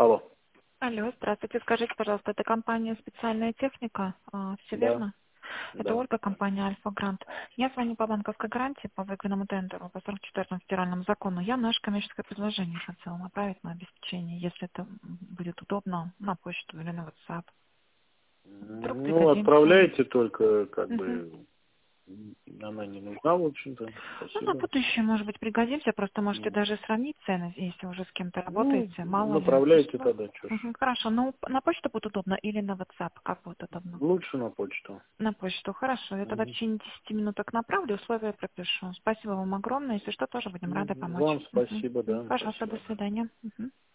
Алло. Алло, здравствуйте. Скажите, пожалуйста, это компания «Специальная техника», все Да, верно? Это да. Ольга, компания «Альфа Грант». Я звоню по банковской гарантии по выигранному тендеру по 44-му федеральному закону. Я наше коммерческое предложение хотела направить на обеспечение, если это будет удобно, на почту или на WhatsApp. Вдруг Ну, пригодимся. отправляйте только, Мгм. она не нужна, в общем-то. Ну, на Спасибо. будущее, может быть, пригодимся. Просто можете М. даже сравнить цены, если уже с кем-то Ну, работаете. Мало ли. направляйте Ну, тогда, что ж. хорошо. Ну, на почту будет удобно или на WhatsApp? Как будет удобно? Лучше на почту. На почту. Хорошо. Я тогда в Мгм. течение 10 минуток направлю, условия пропишу. Спасибо вам огромное. Если что, тоже будем рады помочь. Вам спасибо, да, Пожалуйста, до спасибо. свидания. Мгм.